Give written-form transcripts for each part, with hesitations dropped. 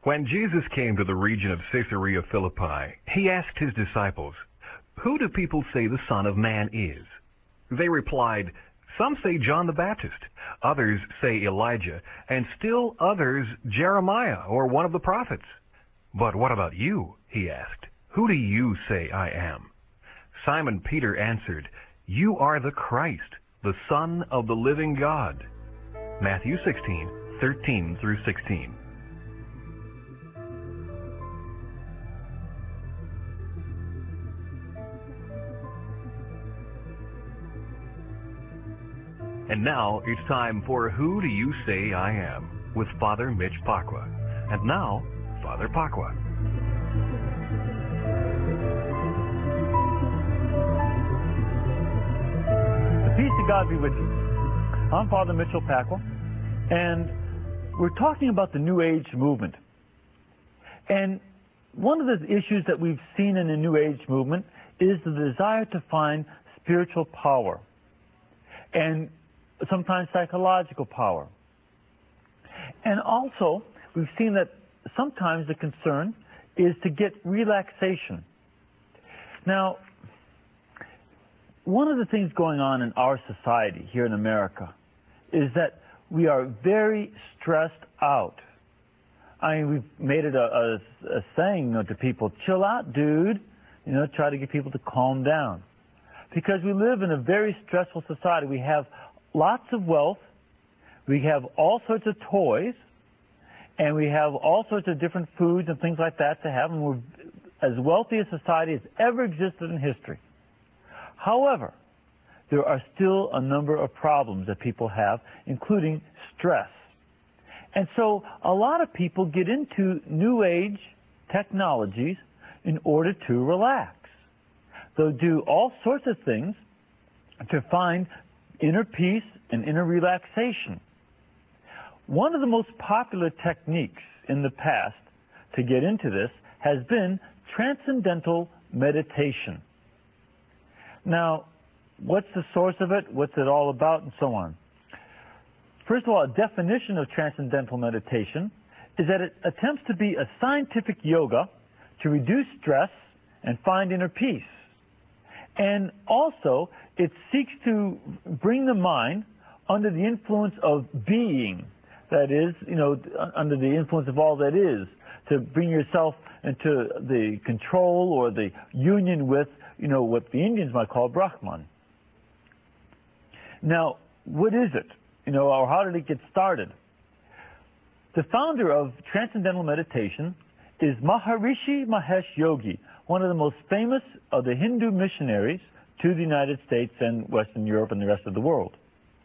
When Jesus came to the region of Caesarea Philippi, he asked his disciples, "Who do people say the Son of Man is?" They replied, "Some say John the Baptist, others say Elijah, and still others Jeremiah or one of the prophets." "But what about you?" he asked. "Who do you say I am?" Simon Peter answered, "You are the Christ, the Son of the living God." Matthew 16:13 through 16. And now it's time for Who Do You Say I Am? With Father Mitch Pacwa. And now, Father Pacwa. The peace of God be with you. I'm Father Mitchell Pacwa, and we're talking about the New Age movement. And one of the issues that we've seen in the New Age movement is the desire to find spiritual power, and sometimes psychological power. And also, we've seen that sometimes the concern is to get relaxation. Now, one of the things going on in our society here in America is that we are very stressed out. I mean, we've made it a saying, to people, chill out, dude. Try to get people to calm down. Because we live in a very stressful society. We have lots of wealth, we have all sorts of toys, and we have all sorts of different foods and things like that to have, and we're as wealthy a society as ever existed in history. However, there are still a number of problems that people have, including stress. And so a lot of people get into New Age technologies in order to relax. They'll do all sorts of things to find inner peace and inner relaxation. One of the most popular techniques in the past to get into this has been transcendental meditation. Now, what's the source of it? What's it all about? And so on. First of all, a definition of transcendental meditation is that it attempts to be a scientific yoga to reduce stress and find inner peace. And also, it seeks to bring the mind under the influence of being. That is, under the influence of all that is, to bring yourself into the control or the union with, what the Indians might call Brahman. Now, what is it? Or how did it get started? The founder of Transcendental Meditation is Maharishi Mahesh Yogi, one of the most famous of the Hindu missionaries to the United States and Western Europe and the rest of the world.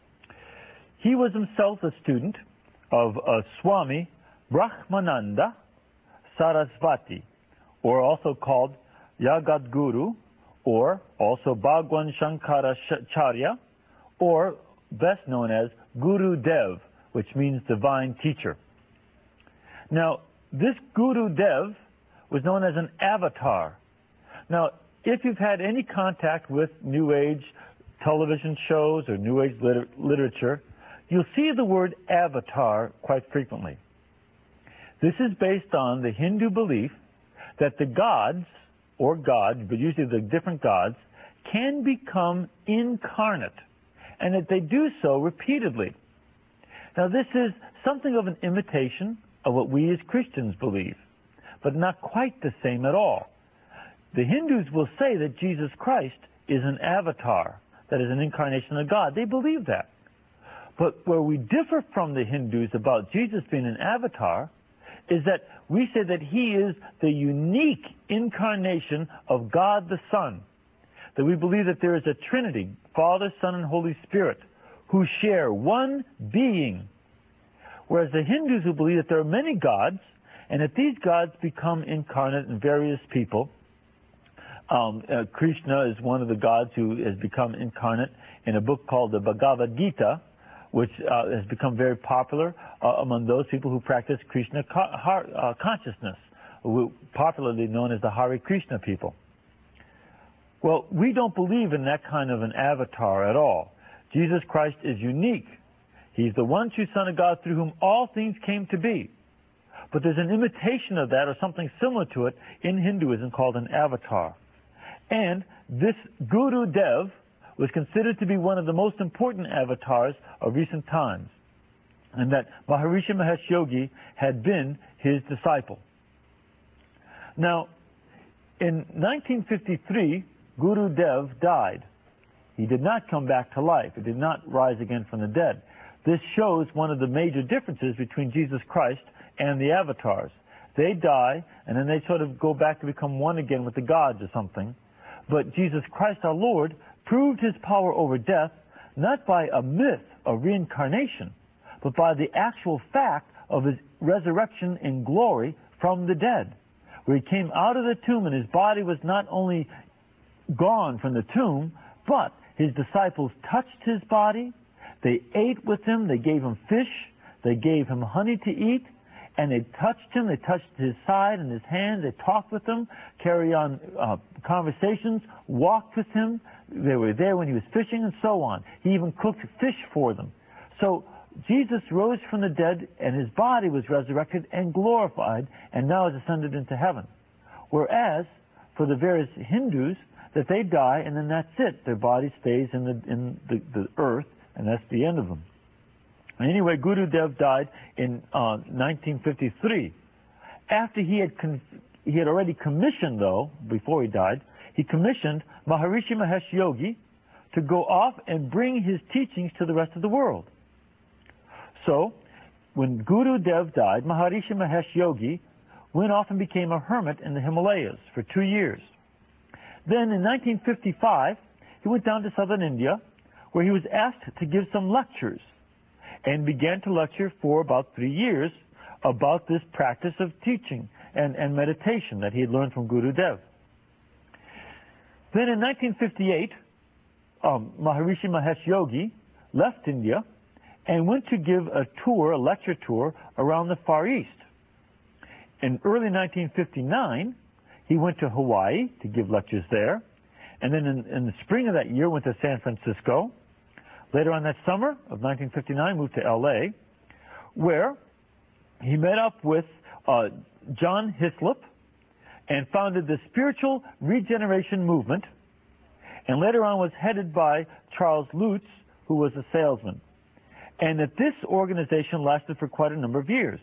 He was himself a student of Swami Brahmananda Sarasvati, or also called Jagadguru, or also Bhagwan Shankaracharya, or best known as Guru Dev, which means divine teacher. Now, this Guru Dev was known as an avatar. Now, if you've had any contact with New Age television shows or New Age literature, you'll see the word avatar quite frequently. This is based on the Hindu belief that the gods, or gods, but usually the different gods, can become incarnate, and that they do so repeatedly. Now, this is something of an imitation of what we as Christians believe, but not quite the same at all. The Hindus will say that Jesus Christ is an avatar, that is an incarnation of God. They believe that. But where we differ from the Hindus about Jesus being an avatar is that we say that he is the unique incarnation of God the Son. That we believe that there is a Trinity, Father, Son, and Holy Spirit, who share one being. Whereas the Hindus who believe that there are many gods, and that these gods become incarnate in various people. Krishna is one of the gods who has become incarnate in a book called the Bhagavad Gita, which has become very popular among those people who practice Krishna consciousness, popularly known as the Hare Krishna people. Well, we don't believe in that kind of an avatar at all. Jesus Christ is unique. He's the one true Son of God through whom all things came to be. But there's an imitation of that or something similar to it in Hinduism called an avatar. And this Guru Dev was considered to be one of the most important avatars of recent times, and that Maharishi Mahesh Yogi had been his disciple. Now, in 1953, Guru Dev died. He did not come back to life. He did not rise again from the dead. This shows one of the major differences between Jesus Christ and the avatars. They die, and then they sort of go back to become one again with the gods or something. But Jesus Christ, our Lord, proved his power over death not by a myth of reincarnation, but by the actual fact of his resurrection in glory from the dead, where he came out of the tomb and his body was not only gone from the tomb, but his disciples touched his body, they ate with him, they gave him fish, they gave him honey to eat, and they touched him, they touched his side and his hands, they talked with him, carried on conversations, walked with him, they were there when he was fishing and so on. He even cooked fish for them. So Jesus rose from the dead and his body was resurrected and glorified and now has ascended into heaven. Whereas for the various Hindus, that they die and then that's it. Their body stays in the earth and that's the end of them. Anyway, Guru Dev died in 1953. After he had already commissioned, though, before he died, he commissioned Maharishi Mahesh Yogi to go off and bring his teachings to the rest of the world. So, when Guru Dev died, Maharishi Mahesh Yogi went off and became a hermit in the Himalayas for 2 years. Then in 1955, he went down to southern India, where he was asked to give some lectures, and began to lecture for about 3 years about this practice of teaching and meditation that he had learned from Guru Dev. Then in 1958, Maharishi Mahesh Yogi left India and went to give a lecture tour around the Far East. In early 1959, he went to Hawaii to give lectures there, and then in the spring of that year went to San Francisco. Later on that summer of 1959, moved to L.A., where he met up with John Hislop and founded the Spiritual Regeneration Movement, and later on was headed by Charles Lutz, who was a salesman. And that this organization lasted for quite a number of years,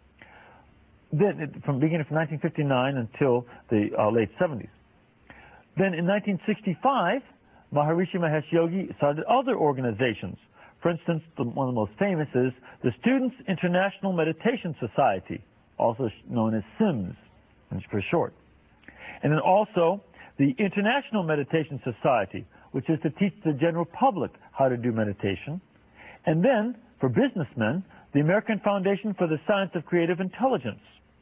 beginning from 1959 until the late 70s. Then in 1965, Maharishi Mahesh Yogi started other organizations. For instance, one of the most famous is the Students International Meditation Society, also known as SIMS for short. And then also the International Meditation Society, which is to teach the general public how to do meditation. And then, for businessmen, the American Foundation for the Science of Creative Intelligence.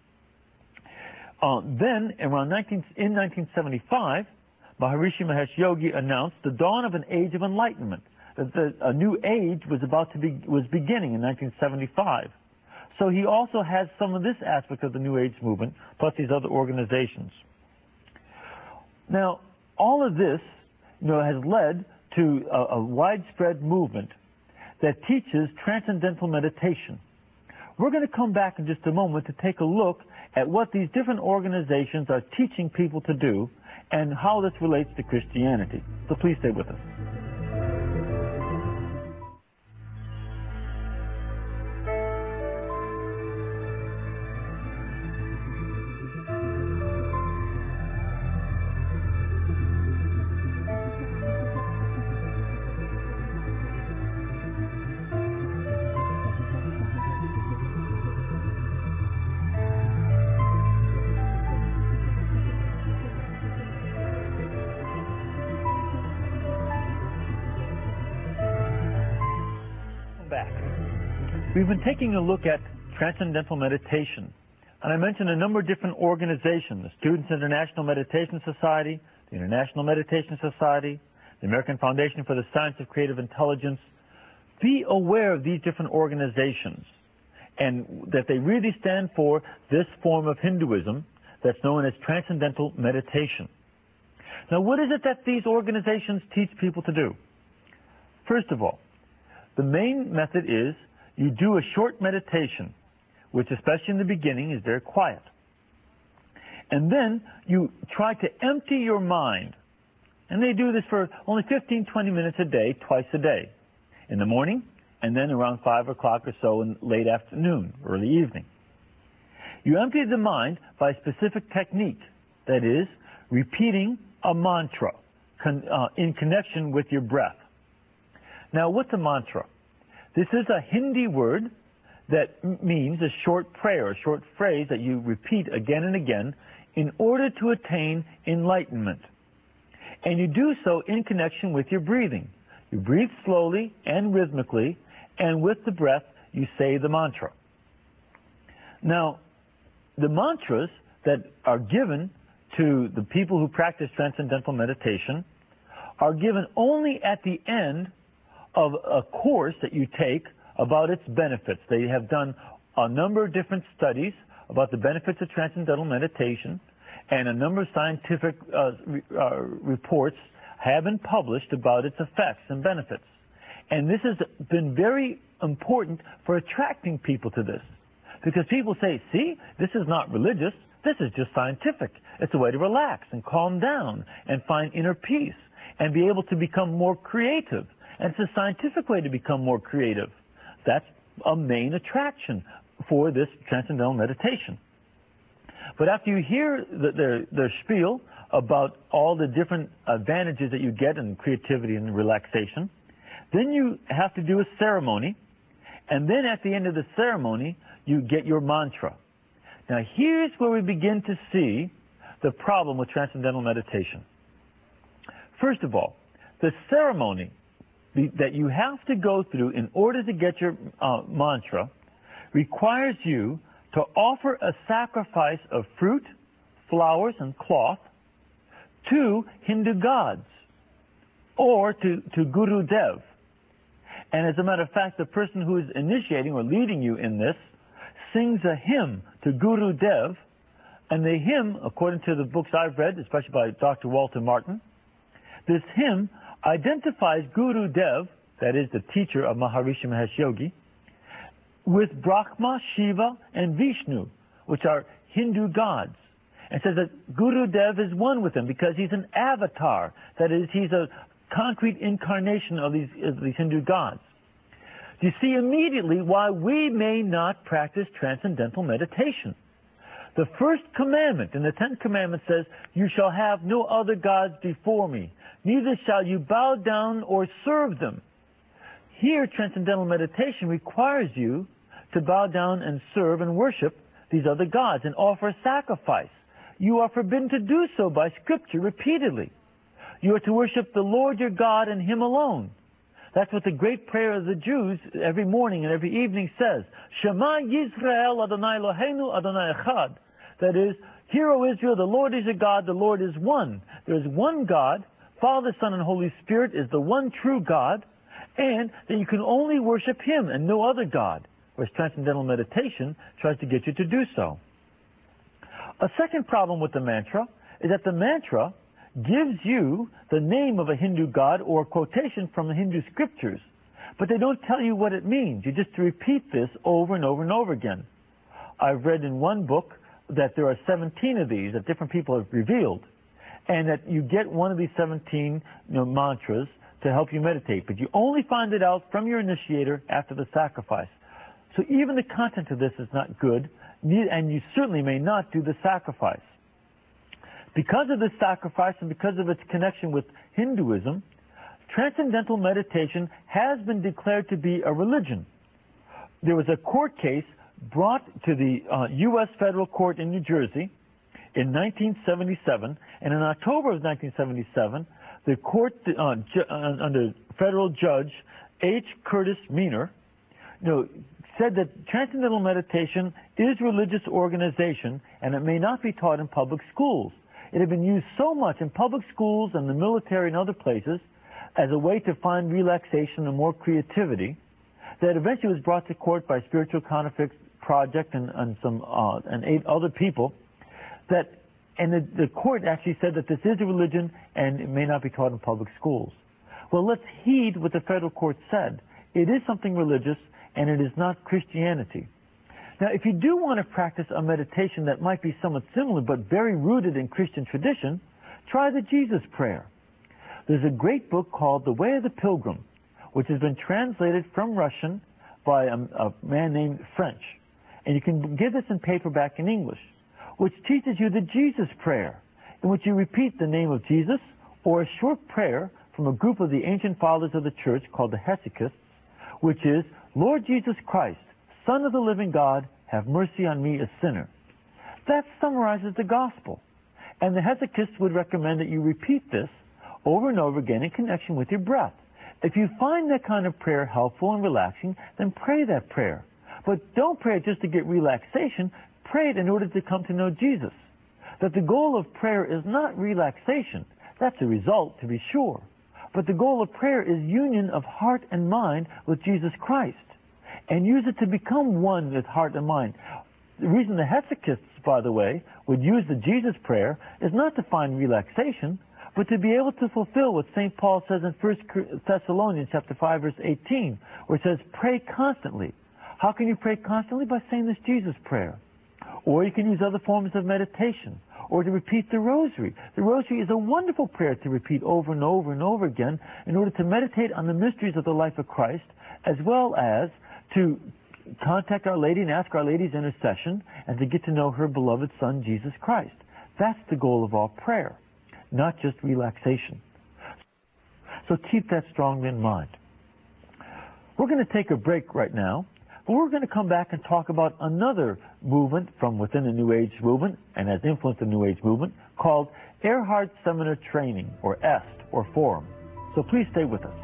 Then, in 1975, Maharishi Mahesh Yogi announced the dawn of an age of enlightenment. That a new age was beginning in 1975. So he also has some of this aspect of the New Age movement, plus these other organizations. Now, all of this, has led to a widespread movement that teaches transcendental meditation. We're going to come back in just a moment to take a look at what these different organizations are teaching people to do and how this relates to Christianity. So please stay with us. We've been taking a look at transcendental meditation, and I mentioned a number of different organizations: the Students International Meditation Society, the International Meditation Society, the American Foundation for the Science of Creative Intelligence. Be aware of these different organizations and that they really stand for this form of Hinduism that's known as transcendental meditation. Now, what is it that these organizations teach people to do? First of all, the main method is you do a short meditation which especially in the beginning is very quiet. And then you try to empty your mind. And they do this for only 15, 20 minutes a day, twice a day. In the morning, and then around 5 o'clock or so in late afternoon, early evening. You empty the mind by a specific technique, that is, repeating a mantra in connection with your breath. Now, what's a mantra? This is a Hindi word that means a short prayer, a short phrase that you repeat again and again in order to attain enlightenment. And you do so in connection with your breathing. You breathe slowly and rhythmically, and with the breath, you say the mantra. Now, the mantras that are given to the people who practice transcendental meditation are given only at the end of a course that you take about its benefits. They have done a number of different studies about the benefits of transcendental meditation, and a number of scientific reports have been published about its effects and benefits. And this has been very important for attracting people to this. Because people say, see, this is not religious, this is just scientific. It's a way to relax and calm down and find inner peace and be able to become more creative. And it's a scientific way to become more creative. That's a main attraction for this transcendental meditation. But after you hear the spiel about all the different advantages that you get in creativity and relaxation, then you have to do a ceremony, and then at the end of the ceremony, you get your mantra. Now here's where we begin to see the problem with transcendental meditation. First of all, the ceremony that you have to go through in order to get your mantra requires you to offer a sacrifice of fruit, flowers, and cloth to Hindu gods or to Guru Dev. And as a matter of fact, the person who is initiating or leading you in this sings a hymn to Guru Dev, and the hymn, according to the books I've read, especially by Dr. Walter Martin, this hymn identifies Guru Dev, that is the teacher of Maharishi Mahesh Yogi, with Brahma, Shiva, and Vishnu, which are Hindu gods, and says that Guru Dev is one with them because he's an avatar, that is, he's a concrete incarnation of these Hindu gods. You see immediately why we may not practice transcendental meditation. The first commandment in the 10 Commandments says, "You shall have no other gods before me, neither shall you bow down or serve them." Here, transcendental meditation requires you to bow down and serve and worship these other gods and offer a sacrifice. You are forbidden to do so by Scripture repeatedly. You are to worship the Lord your God and Him alone. That's what the great prayer of the Jews every morning and every evening says. Shema Yisrael Adonai Eloheinu Adonai Echad. That is, hear, O Israel, the Lord is your God, the Lord is one. There is one God, Father, Son, and Holy Spirit is the one true God, and that you can only worship Him and no other God, whereas transcendental meditation tries to get you to do so. A second problem with the mantra is that the mantra gives you the name of a Hindu god or a quotation from the Hindu scriptures, but they don't tell you what it means. You just repeat this over and over and over again. I've read in one book that there are 17 of these that different people have revealed, and that you get one of these 17 mantras to help you meditate, but you only find it out from your initiator after the sacrifice. So even the content of this is not good, and you certainly may not do the sacrifice. Because of this sacrifice and because of its connection with Hinduism, transcendental meditation has been declared to be a religion. There was a court case brought to the U.S. federal court in New Jersey in 1977, and in October of 1977, the court under federal judge H. Curtis Meaner, said that transcendental meditation is a religious organization and it may not be taught in public schools. It had been used so much in public schools and the military and other places as a way to find relaxation and more creativity that eventually was brought to court by Spiritual Counterfeit Project and 8 other people. The court actually said that this is a religion and it may not be taught in public schools. Well, let's heed what the federal court said. It is something religious and it is not Christianity. Now, if you do want to practice a meditation that might be somewhat similar but very rooted in Christian tradition, try the Jesus Prayer. There's a great book called The Way of the Pilgrim, which has been translated from Russian by a man named French. And you can get this in paperback in English, which teaches you the Jesus Prayer, in which you repeat the name of Jesus or a short prayer from a group of the ancient fathers of the church called the Hesychists, which is, Lord Jesus Christ, Son of the living God, have mercy on me, a sinner. That summarizes the gospel. And the Hesychists would recommend that you repeat this over and over again in connection with your breath. If you find that kind of prayer helpful and relaxing, then pray that prayer. But don't pray it just to get relaxation. Pray it in order to come to know Jesus. That the goal of prayer is not relaxation. That's a result, to be sure. But the goal of prayer is union of heart and mind with Jesus Christ. And use it to become one with heart and mind. The reason the Hesychists, by the way, would use the Jesus Prayer is not to find relaxation, but to be able to fulfill what St. Paul says in 1 Thessalonians chapter 5, verse 18, where it says, pray constantly. How can you pray constantly? By saying this Jesus Prayer. Or you can use other forms of meditation, or to repeat the Rosary. The Rosary is a wonderful prayer to repeat over and over and over again in order to meditate on the mysteries of the life of Christ, as well as to contact Our Lady and ask Our Lady's intercession, and to get to know her beloved Son, Jesus Christ. That's the goal of all prayer, not just relaxation. So keep that strongly in mind. We're going to take a break right now, but we're going to come back and talk about another movement from within the New Age movement, and has influenced the New Age movement, called Erhard Seminar Training, or EST, or Forum. So please stay with us.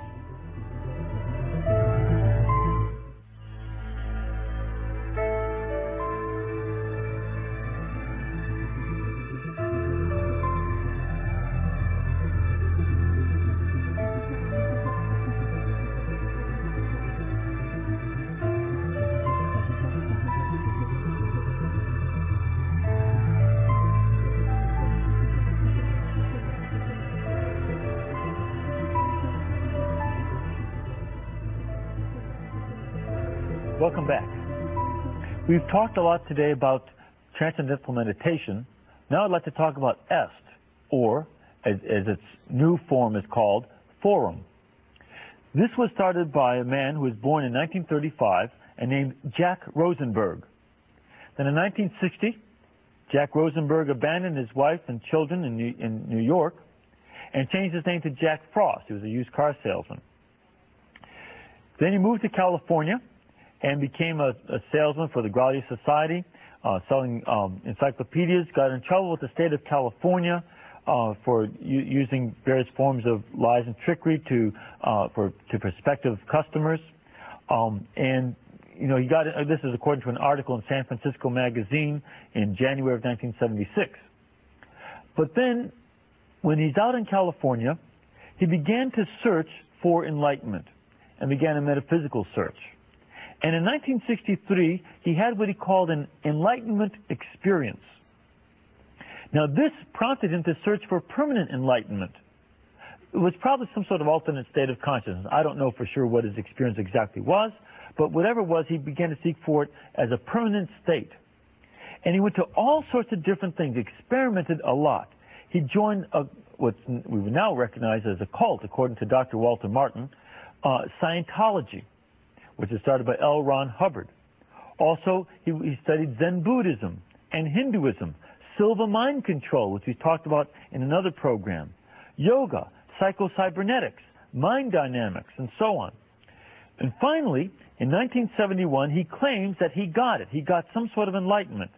Welcome back. We've talked a lot today about transcendental meditation. Now I'd like to talk about EST, or, as its new form is called, Forum. This was started by a man who was born in 1935 and named Jack Rosenberg. Then in 1960, Jack Rosenberg abandoned his wife and children in New York and changed his name to Jack Frost. He was a used car salesman. Then he moved to California and became a salesman for the Graudius Society, selling encyclopedias. Got in trouble with the state of California for using various forms of lies and trickery to prospective customers. And you know, he got this is according to an article in San Francisco Magazine in January of 1976. But then, when he's out in California, he began to search for enlightenment and began a metaphysical search. And in 1963, he had what he called an enlightenment experience. Now, this prompted him to search for permanent enlightenment. It was probably some sort of alternate state of consciousness. I don't know for sure what his experience exactly was, but whatever it was, he began to seek for it as a permanent state. And he went to all sorts of different things, experimented a lot. He joined what we would now recognize as a cult, according to Dr. Walter Martin, Scientology, which is started by L. Ron Hubbard. Also, he studied Zen Buddhism and Hinduism, Silva mind control, which we talked about in another program, yoga, psycho-cybernetics, mind dynamics, and so on. And finally, in 1971, he claims that he got it. He got some sort of enlightenment.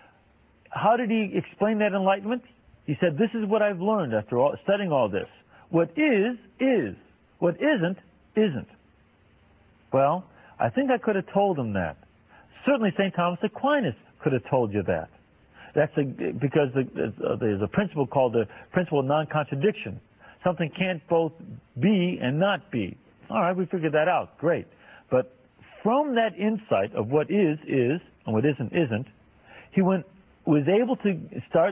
How did he explain that enlightenment? He said, this is what I've learned after studying all this. What is, is. What isn't, isn't. Well, I think I could have told him that. Certainly St. Thomas Aquinas could have told you that. That's because there's a principle called the principle of non-contradiction. Something can't both be and not be. All right, we figured that out. Great. But from that insight of what is, and what isn't, he was able to start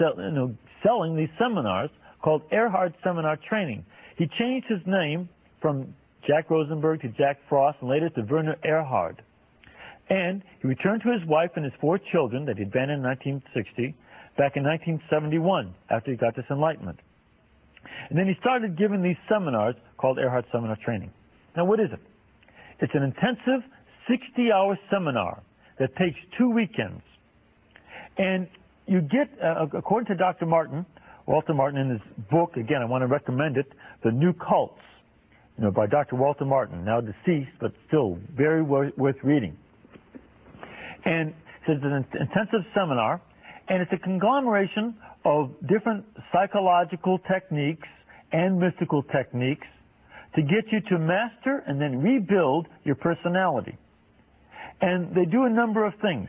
selling these seminars called Erhard Seminar Training. He changed his name from Jack Rosenberg to Jack Frost, and later to Werner Erhard. And he returned to his wife and his 4 children that he'd abandoned in 1960 back in 1971 after he got this enlightenment. And then he started giving these seminars called Erhard Seminar Training. Now, what is it? It's an intensive 60-hour seminar that takes 2 weekends. And you get, according to Dr. Martin, Walter Martin, in his book, again, I want to recommend it, The New Cults, by Dr. Walter Martin, now deceased, but still very worth reading. And it's an intensive seminar, and it's a conglomeration of different psychological techniques and mystical techniques to get you to master and then rebuild your personality. And they do a number of things.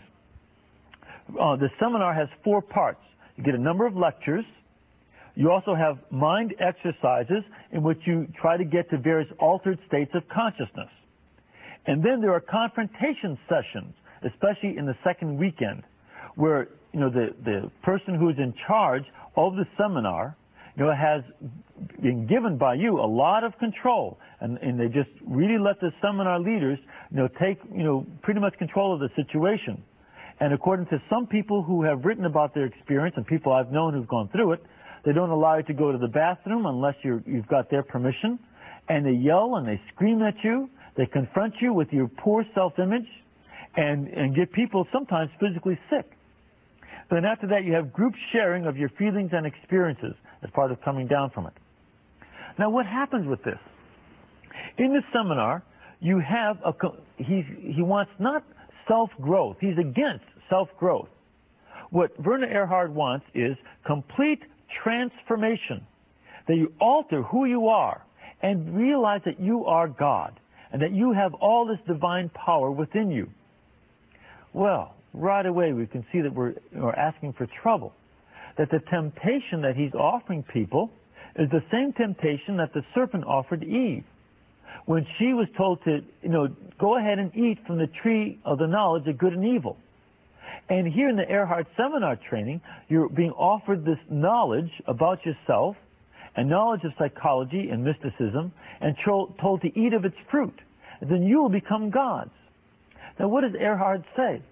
The seminar has 4 parts. You get a number of lectures. You also have mind exercises in which you try to get to various altered states of consciousness. And then there are confrontation sessions, especially in the second weekend, where the person who is in charge of the seminar has been given by you a lot of control, and they just really let the seminar leaders take pretty much control of the situation. And according to some people who have written about their experience and people I've known who've gone through it, they don't allow you to go to the bathroom unless you've got their permission, and they yell and they scream at you, they confront you with your poor self-image, and get people sometimes physically sick. Then after that, you have group sharing of your feelings and experiences as part of coming down from it. Now, what happens with this? In the seminar, you have he wants not self-growth. He's against self-growth. What Werner Erhard wants is complete transformation, that you alter who you are and realize that you are God and that you have all this divine power within you. Well, right away we can see that we're asking for trouble, that the temptation that he's offering people is the same temptation that the serpent offered Eve when she was told to, go ahead and eat from the tree of the knowledge of good and evil. And here in the Erhard Seminar Training, you're being offered this knowledge about yourself and knowledge of psychology and mysticism and told to eat of its fruit. And then you will become gods. Now, what does Erhard say?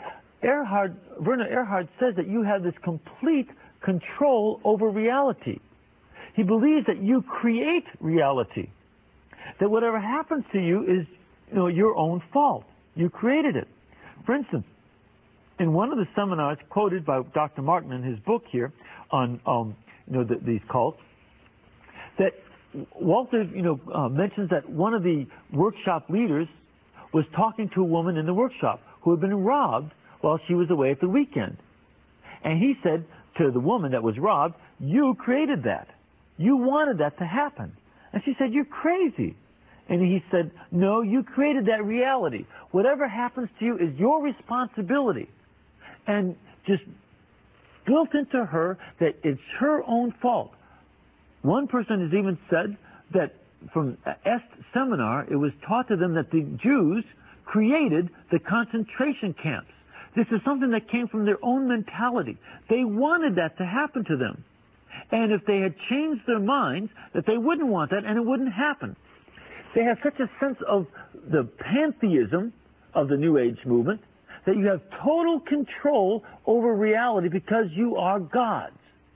Werner Erhard says that you have this complete control over reality. He believes that you create reality. That whatever happens to you is, your own fault. You created it. For instance, in one of the seminars quoted by Dr. Martin in his book here on, these cults, that Walter, mentions that one of the workshop leaders was talking to a woman in the workshop who had been robbed while she was away at the weekend. And he said to the woman that was robbed, "You created that. You wanted that to happen." And she said, "You're crazy." And he said, "No, you created that reality. Whatever happens to you is your responsibility." And just built into her that it's her own fault. One person has even said that from Est seminar, it was taught to them that the Jews created the concentration camps. This is something that came from their own mentality. They wanted that to happen to them. And if they had changed their minds, that they wouldn't want that and it wouldn't happen. They have such a sense of the pantheism of the New Age movement that you have total control over reality because you are gods.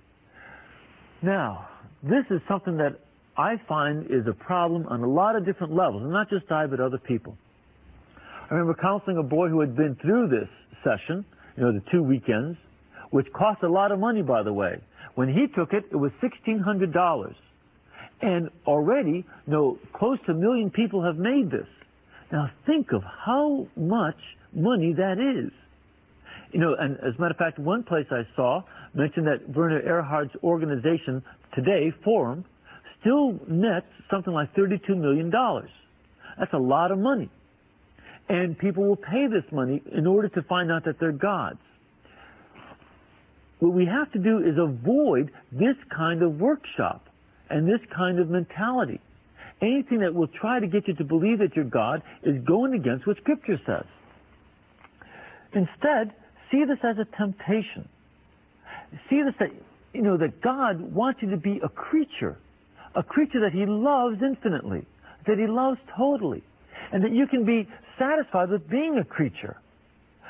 Now, this is something that I find is a problem on a lot of different levels, and not just I, but other people. I remember counseling a boy who had been through this session, the 2 weekends, which cost a lot of money, by the way. When he took it, it was $1,600. And already, close to 1 million people have made this. Now think of how much money that is. And as a matter of fact, one place I saw mentioned that Werner Erhard's organization today, Forum, still nets something like $32 million. That's a lot of money. And people will pay this money in order to find out that they're gods. What we have to do is avoid this kind of workshop and this kind of mentality. Anything that will try to get you to believe that you're God is going against what Scripture says. Instead, see this as a temptation. See this that God wants you to be a creature that He loves infinitely, that He loves totally, and that you can be satisfied with being a creature.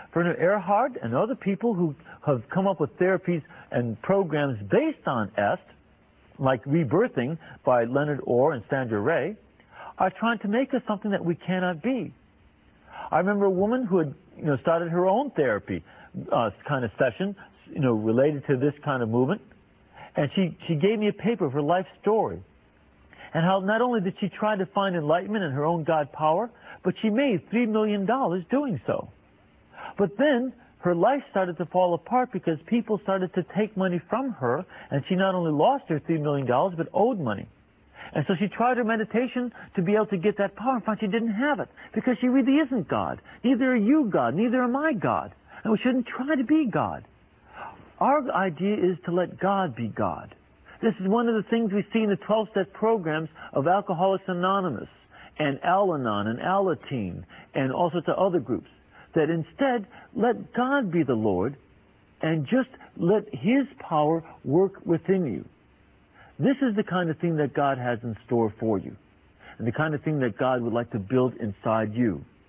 Werner Erhard and other people who have come up with therapies and programs based on EST, like Rebirthing by Leonard Orr and Sandra Ray, are trying to make us something that we cannot be. I remember a woman who had started her own therapy kind of session related to this kind of movement, and she gave me a paper of her life story, and how not only did she try to find enlightenment in her own God power, but she made $3 million doing so. But then her life started to fall apart because people started to take money from her, and she not only lost her $3 million, but owed money. And so she tried her meditation to be able to get that power, and found she didn't have it, because she really isn't God. Neither are you God, neither am I God. And we shouldn't try to be God. Our idea is to let God be God. This is one of the things we see in the 12-step programs of Alcoholics Anonymous and Al-Anon and Alateen and all sorts of other groups. That instead, let God be the Lord and just let His power work within you. This is the kind of thing that God has in store for you, and the kind of thing that God would like to build inside you.